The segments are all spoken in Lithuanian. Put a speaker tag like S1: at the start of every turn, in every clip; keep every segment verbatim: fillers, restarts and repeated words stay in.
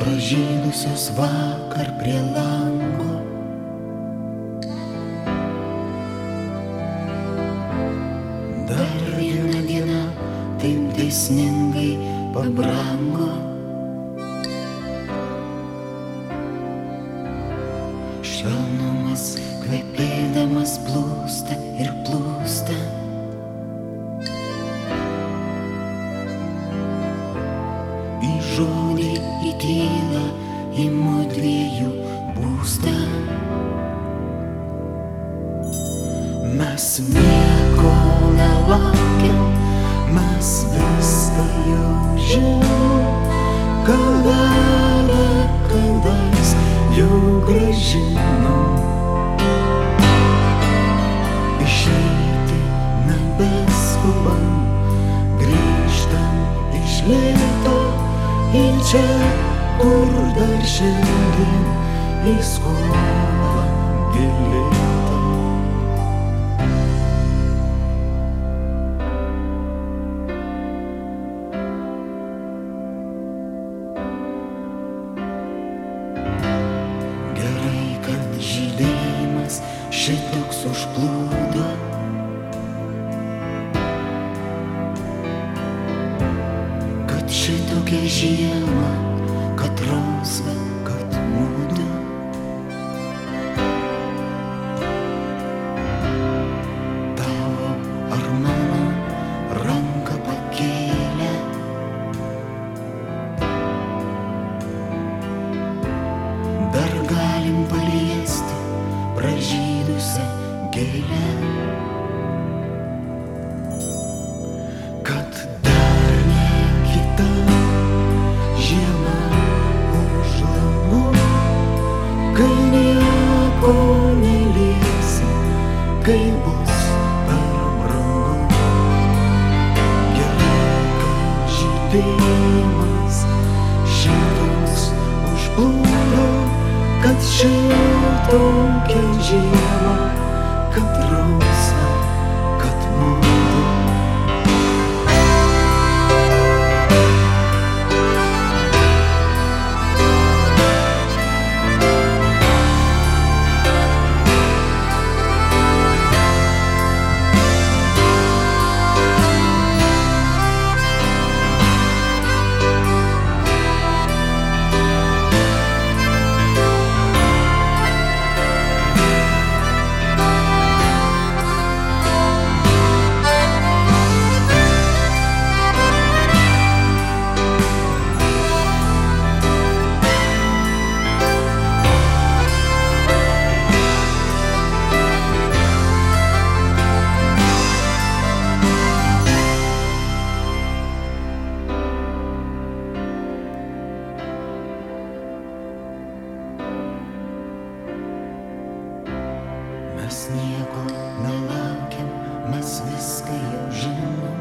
S1: pražydusios vakar prie lango. Dar viena diena taip dėsningai pabrango. Švelnumas kvepėdamas plūsta ir plūsta. Į žodį, į tylą, į mudviejų būstą. Mes nieko nelaukiam, mes viską jau žinom. Kadada, kadais jau gražinom. Išeiti nebeskubam, grįžtam iš lėto į čia, kur dar šiandien į skolą gilėta. Gerai, kad žydėjimas šitoks užplūdo. Kad šitokia žiema, kad rausva, kad mudu. Tavo ar mano ranką pakėlė. Dar galim paliesti pražydusią gėlę. Kad dar ne kita žiema už langų, kai nieko neliesim, kai bus per brangu. Gerai, kad žydėjimas šitoks užplūdo, kad šitokia žiema, kad rausva, kad mudu. Mes nieko nelaukiam, mes viską jau žinom.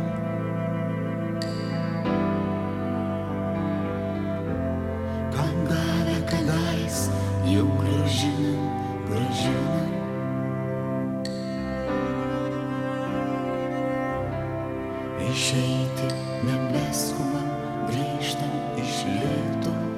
S1: Ką gavę kadais jau gražinam, gražinam. Išeiti nebeskubam, grįžtam iš lėto.